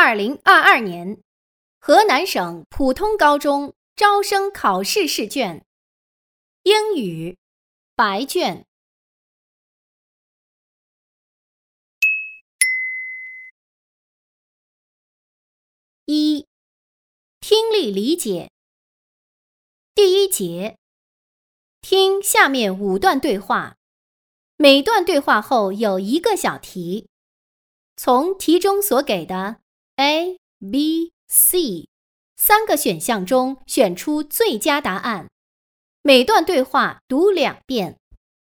2022年河南省普通高中招生考试试卷英语白卷。1. 听力理解。第一节，听下面5段对话，每段对话后有1个小题，从题中所给的 A、B、C 3个选项中选出最佳答案。每段对话读2遍。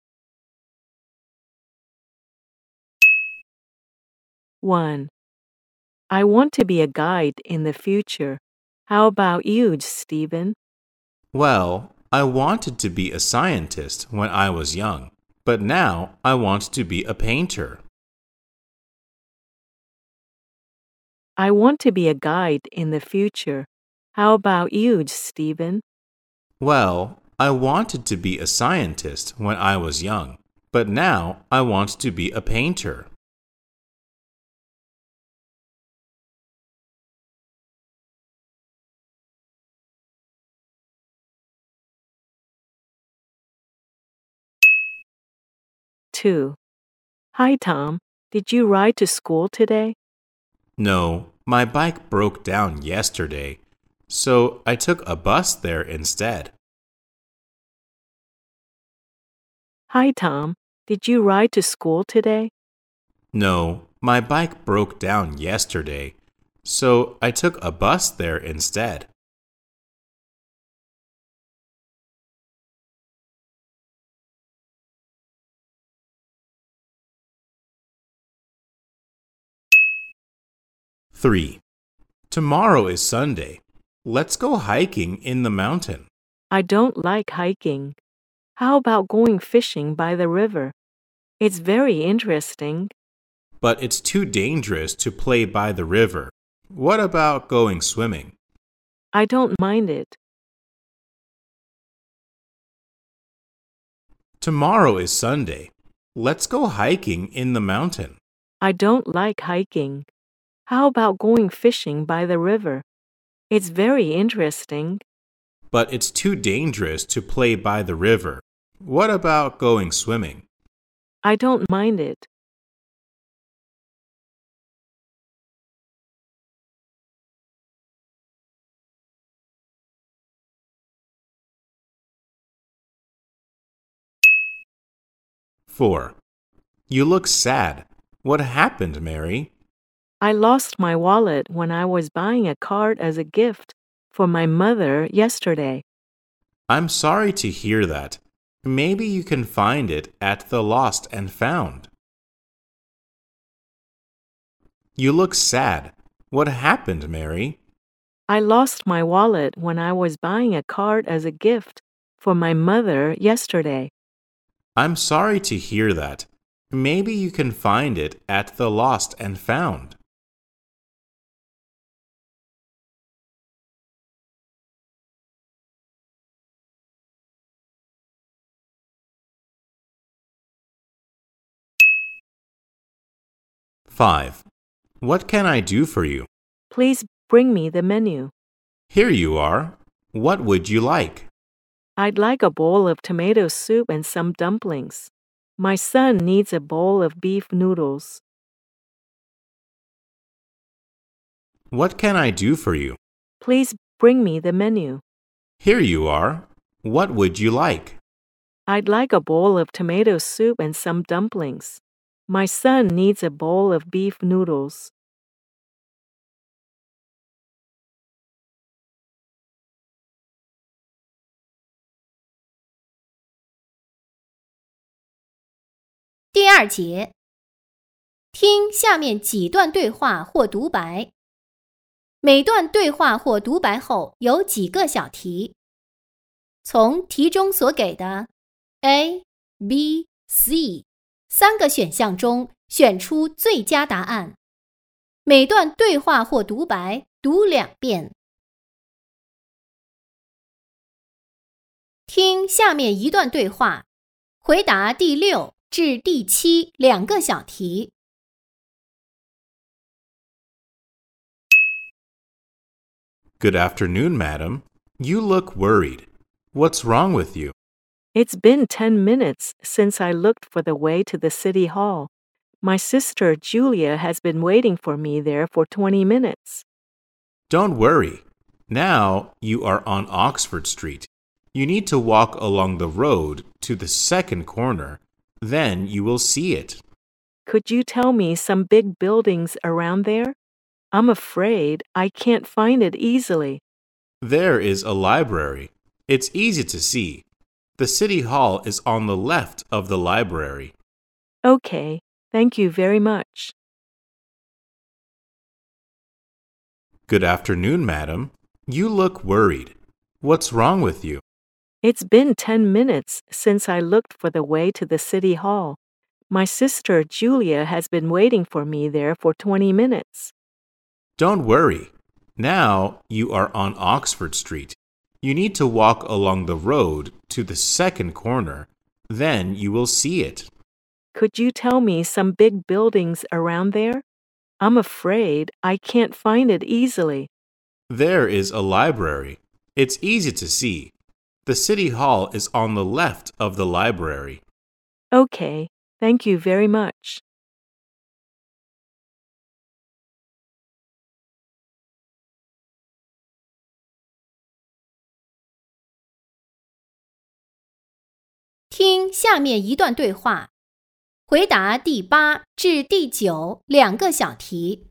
1. I want to be a guide in the future. How about you, Stephen? Well, I wanted to be a scientist when I was young, but now I want to be a painter. I want to be a guide in the future. How about you, Stephen? Well, I wanted to be a scientist when I was young, but now I want to be a painter. Two. Hi, Tom. Did you ride to school today? No, my bike broke down yesterday, so I took a bus there instead. Hi, Tom. Did you ride to school today? No, my bike broke down yesterday, so I took a bus there instead. Three. Tomorrow is Sunday. Let's go hiking in the mountain. I don't like hiking. How about going fishing by the river? It's very interesting. But it's too dangerous to play by the river. What about going swimming? I don't mind it. Tomorrow is Sunday. Let's go hiking in the mountain. I don't like hiking. How about going fishing by the river? It's very interesting. But it's too dangerous to play by the river. What about going swimming? I don't mind it. Four. You look sad. What happened, Mary? I lost my wallet when I was buying a card as a gift for my mother yesterday. I'm sorry to hear that. Maybe you can find it at the Lost and Found. You look sad. What happened, Mary? I lost my wallet when I was buying a card as a gift for my mother yesterday. I'm sorry to hear that. Maybe you can find it at the Lost and Found. Five. What can I do for you? Please bring me the menu. Here you are. What would you like? I'd like a bowl of tomato soup and some dumplings. My son needs a bowl of beef noodles. What can I do for you? Please bring me the menu. Here you are. What would you like? I'd like a bowl of tomato soup and some dumplings. My son needs a bowl of beef noodles. 第2节，听下面几段对话或独白。每段对话或独白后有几个小题，从题中所给的 A、B、C 3个选项中选出最佳答案。每段对话或独白读2遍。听下面1段对话，回答第6至第7 2个小题。 Good afternoon, madam. You look worried. What's wrong with you? It's been 10 minutes since I looked for the way to the city hall. My sister Julia has been waiting for me there for 20 minutes. Don't worry. Now you are on Oxford Street. You need to walk along the road to the second corner. Then you will see it. Could you tell me some big buildings around there? I'm afraid I can't find it easily. There is a library. It's easy to see. The city hall is on the left of the library. Okay, thank you very much. Good afternoon, madam. You look worried. What's wrong with you? It's been 10 minutes since I looked for the way to the city hall. My sister Julia has been waiting for me there for 20 minutes. Don't worry. Now you are on Oxford Street. You need to walk along the road to the second corner. Then you will see it. Could you tell me some big buildings around there? I'm afraid I can't find it easily. There is a library. It's easy to see. The city hall is on the left of the library. Okay, thank you very much. 听下面一段对话，回答第8至第9两个小题。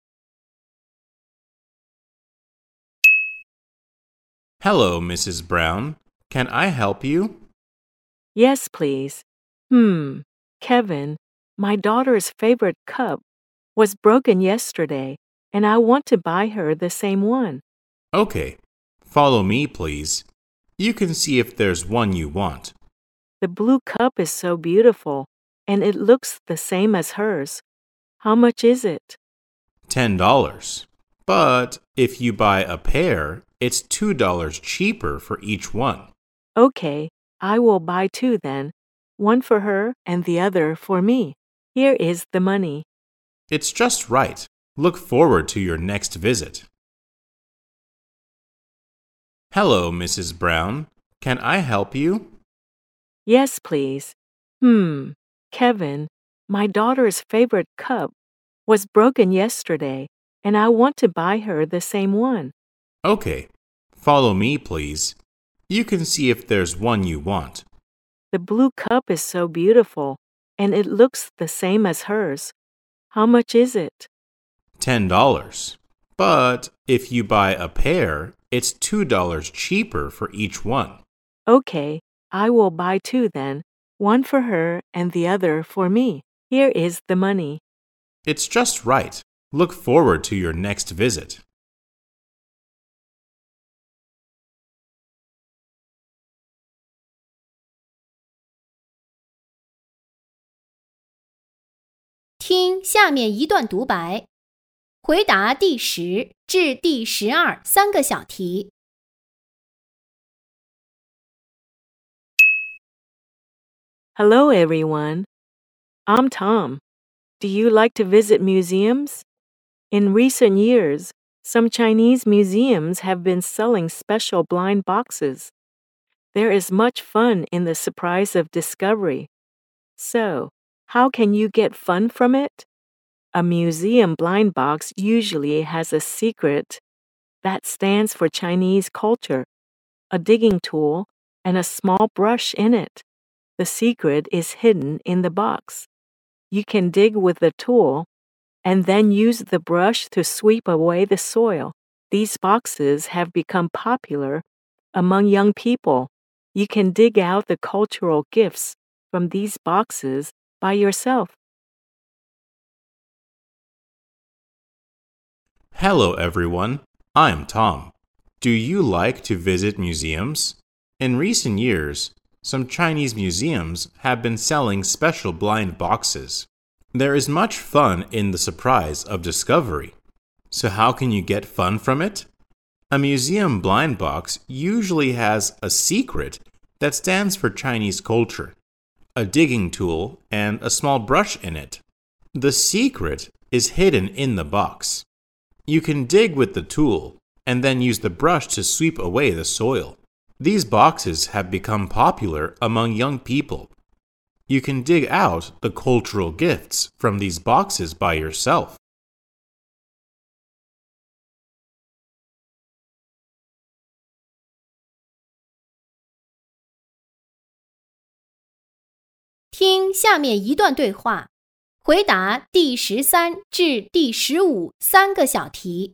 Hello, Mrs. Brown. Can I help you? Yes, please. Kevin, my daughter's favorite cup was broken yesterday, and I want to buy her the same one. Okay. Follow me, please. You can see if there's one you want. The blue cup is so beautiful, and it looks the same as hers. How much is it? $10. But if you buy a pair, it's $2 cheaper for each one. Okay, I will buy 2 then, one for her and the other for me. Here is the money. It's just right. Look forward to your next visit. Hello, Mrs. Brown. Can I help you? Yes, please. Kevin, my daughter's favorite cup was broken yesterday, and I want to buy her the same one. Okay. Follow me, please. You can see if there's one you want. The blue cup is so beautiful, and it looks the same as hers. How much is it? $10. But if you buy a pair, it's $2 cheaper for each one. Okay, I will buy 2 then, one for her and the other for me. Here is the money. It's just right. Look forward to your next visit. 听下面一段独白，回答第10至第12三个小题。 Hello, everyone. I'm Tom. Do you like to visit museums? In recent years, some Chinese museums have been selling special blind boxes. There is much fun in the surprise of discovery. So, how can you get fun from it? A museum blind box usually has a secret that stands for Chinese culture, a digging tool, and a small brush in it. The secret is hidden in the box. You can dig with the tool and then use the brush to sweep away the soil. These boxes have become popular among young people. You can dig out the cultural gifts from these boxes by yourself. Hello, everyone. I'm Tom. Do you like to visit museums? In recent years, some Chinese museums have been selling special blind boxes. There is much fun in the surprise of discovery. So how can you get fun from it? A museum blind box usually has a secret that stands for Chinese culture, a digging tool, and a small brush in it. The secret is hidden in the box. You can dig with the tool and then use the brush to sweep away the soil. These boxes have become popular among young people. You can dig out the cultural gifts from these boxes by yourself. 听下面一段对话，回答第13至第15三个小题。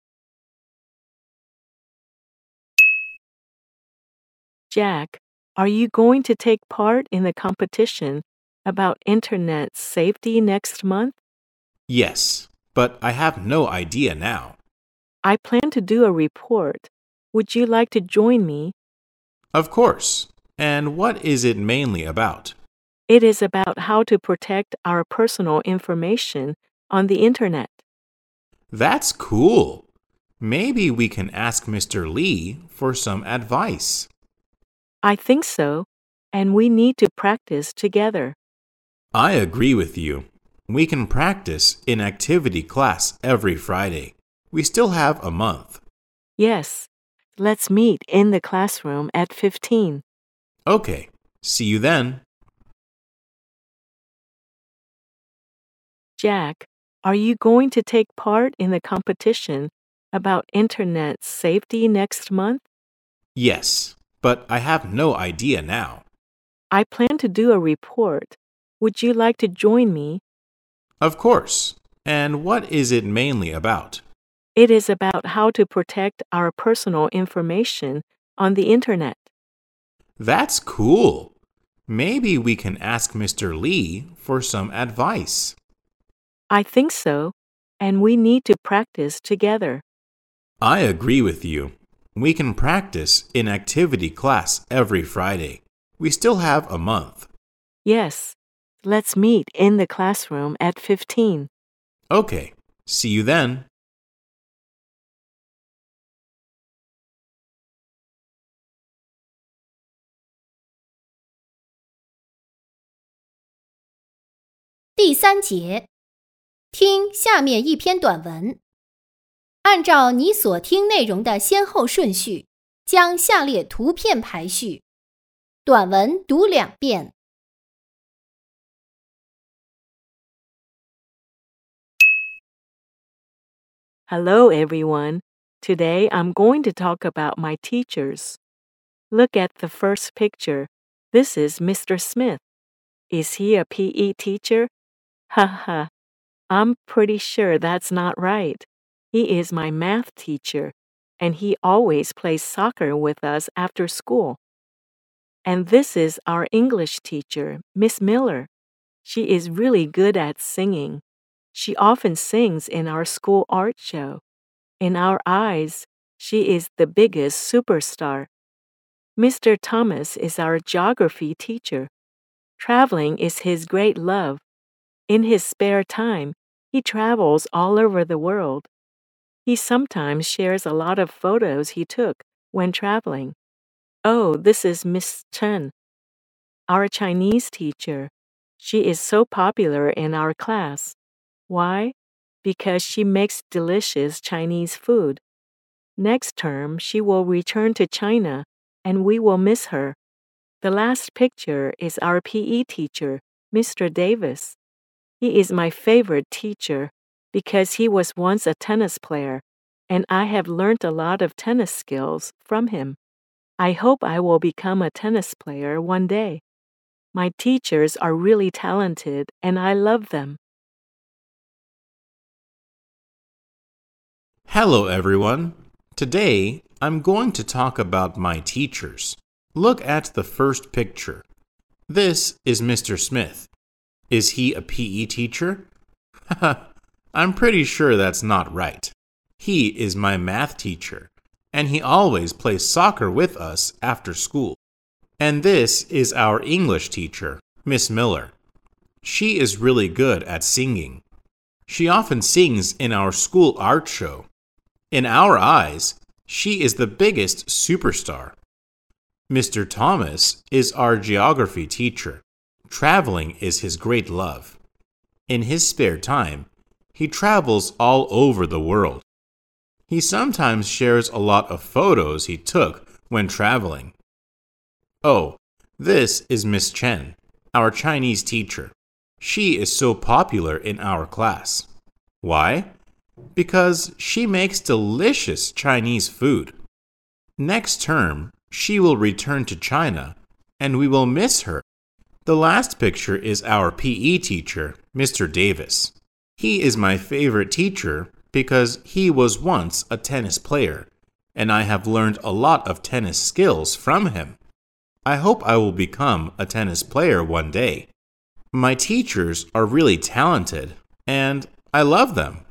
Jack, are you going to take part in the competition about Internet safety next month? Yes, but I have no idea now. I plan to do a report. Would you like to join me? Of course. And what is it mainly about? It is about how to protect our personal information on the Internet. That's cool. Maybe we can ask Mr. Lee for some advice. I think so, and we need to practice together. I agree with you. We can practice in activity class every Friday. We still have a month. Yes, let's meet in the classroom at 15. Okay, see you then. Jack, are you going to take part in the competition about Internet safety next month? Yes, but I have no idea now. I plan to do a report. Would you like to join me? Of course. And what is it mainly about? It is about how to protect our personal information on the Internet. That's cool. Maybe we can ask Mr. Lee for some advice. I think so, and we need to practice together. I agree with you. We can practice in activity class every Friday. We still have a month. Yes, let's meet in the classroom at 15. Okay, see you then. 第3节，听下面一篇短文，按照你所听内容的先后顺序，将下列图片排序。短文读2遍。 Hello, everyone. Today I'm going to talk about my teachers. Look at the first picture. This is Mr. Smith. Is he a PE teacher? Haha. I'm pretty sure that's not right. He is my math teacher, and he always plays soccer with us after school. And this is our English teacher, Miss Miller. She is really good at singing. She often sings in our school art show. In our eyes, she is the biggest superstar. Mr. Thomas is our geography teacher. Traveling is his great love. In his spare time, he travels all over the world. He sometimes shares a lot of photos he took when traveling. Oh, this is Miss Chen, our Chinese teacher. She is so popular in our class. Why? Because she makes delicious Chinese food. Next term, she will return to China, and we will miss her. The last picture is our PE teacher, Mr. Davis. He is my favorite teacher because he was once a tennis player, and I have learned a lot of tennis skills from him. I hope I will become a tennis player one day. My teachers are really talented, and I love them. Hello, everyone. Today, I'm going to talk about my teachers. Look at the first picture. This is Mr. Smith. Is he a PE teacher? I'm pretty sure that's not right. He is my math teacher, and he always plays soccer with us after school. And this is our English teacher, Miss Miller. She is really good at singing. She often sings in our school art show. In our eyes, she is the biggest superstar. Mr. Thomas is our geography teacher. Traveling is his great love. In his spare time, he travels all over the world. He sometimes shares a lot of photos he took when traveling. Oh, this is Miss Chen, our Chinese teacher. She is so popular in our class. Why? Because she makes delicious Chinese food. Next term, she will return to China, and we will miss her. The last picture is our PE teacher, Mr. Davis. He is my favorite teacher because he was once a tennis player, and I have learned a lot of tennis skills from him. I hope I will become a tennis player one day. My teachers are really talented, and I love them.